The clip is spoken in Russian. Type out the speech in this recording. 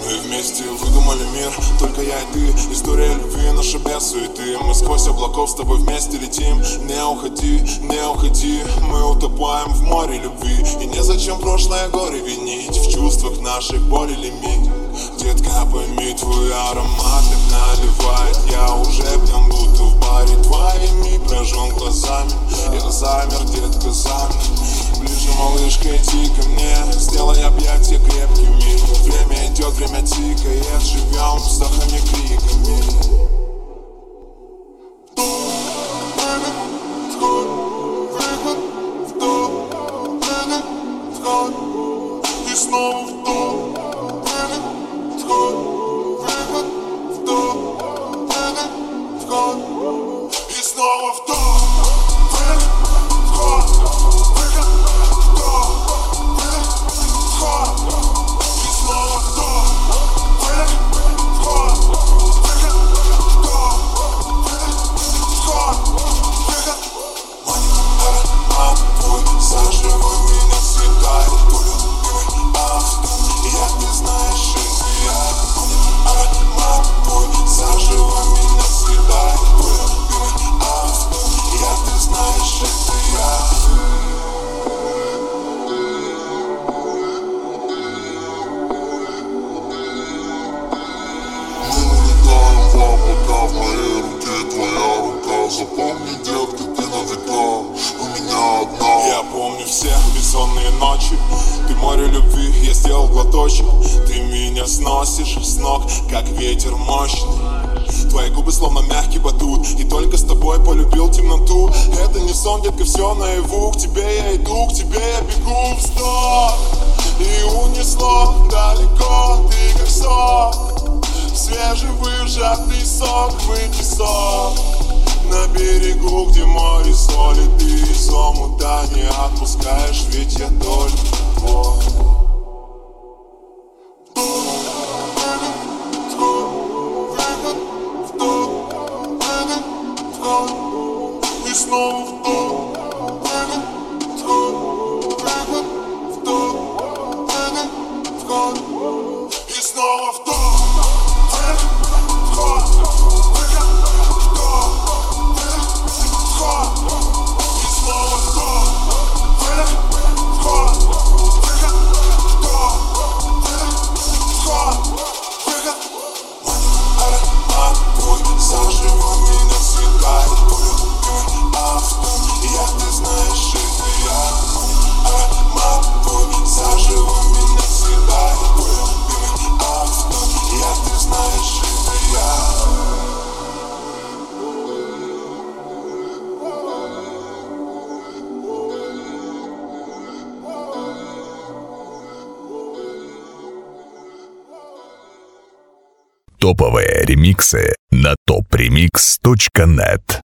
Мы вместе выдумали мир, только я и ты. История любви, наша без суеты. Мы сквозь облаков с тобой вместе летим. Не уходи, не уходи. Мы утопаем в море любви. И незачем прошлое горе винить. В чувствах наших боль и лимит. Детка, пойми, твой аромат так наливает. Я уже пьян, будто в баре твоими прожжен глазами. Я замер, детка, замер. Ближе, малышка, иди ко мне. Сделай объятия крепкими. Время идет, время тикает. Живем вздохами, криками. И снова вдох. И снова вдох. Запомни, детка, ты навека у меня одна. Я помню все бессонные ночи. Ты море любви, я сделал глоточек. Ты меня сносишь с ног, как ветер мощный. Твои губы словно мягкий батут. И только с тобой полюбил темноту. Это не сон, детка, все наяву. К тебе я иду, к тебе я бегу. Вздох, и унесло далеко. Ты как сок, свежевыжатый сок. Выпей сок на берегу, где море соли. Ты из омута не отпускаешь, ведь я только твой. И снова вдох. И снова вдох. Заживо меня съедает твой любимый авто. И я, ты знаешь, это я. Аромат твой заживо меня съедает твой любимый авто. И я, ты знаешь, это я. Топовые ремиксы на topremix.net.